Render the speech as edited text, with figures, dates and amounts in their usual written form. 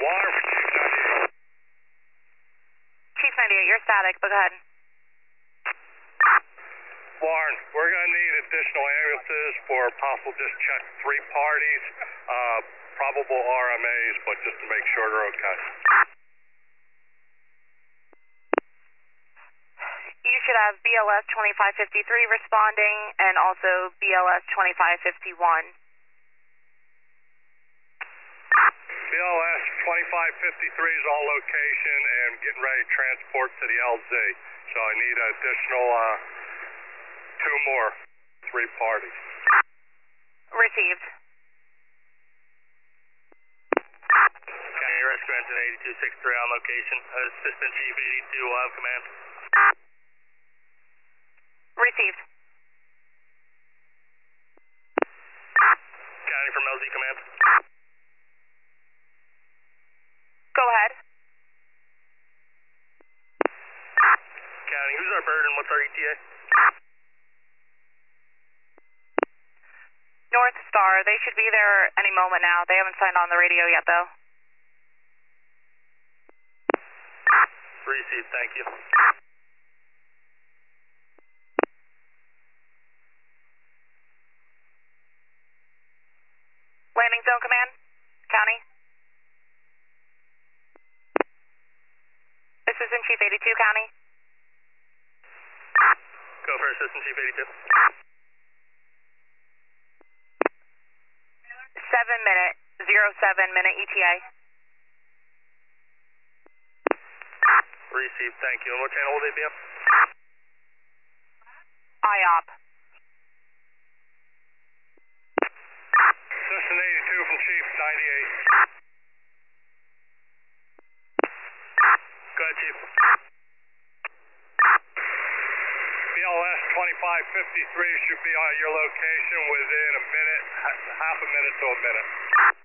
Warren for Chief 98, you're static, but go ahead. Warren, we're going to need additional ambulances for possible just check 3 parties, probable RMAs, but just to make sure they're okay. You should have BLS 2553 responding and also BLS 2551. BLS 2553 is on location and getting ready to transport to the LZ. So I need an additional 2 more, 3 parties. Received. County Rescue Engine 8263 on location. Assistant Chief 82 will have command. Received. County from LZ command. Go ahead. County, who's our bird and what's our ETA? North Star, they should be there any moment now. They haven't signed on the radio yet, though. Received, thank you. Landing zone command, County. Assistant Chief 82, County. Go for Assistant Chief 82. 7-minute, 07-minute ETA. Received, thank you. And what channel will they be on? IOP. Assistant 82 from Chief 98. Go ahead, Chief. BLS 2553 should be on your location within a minute, half a minute to a minute.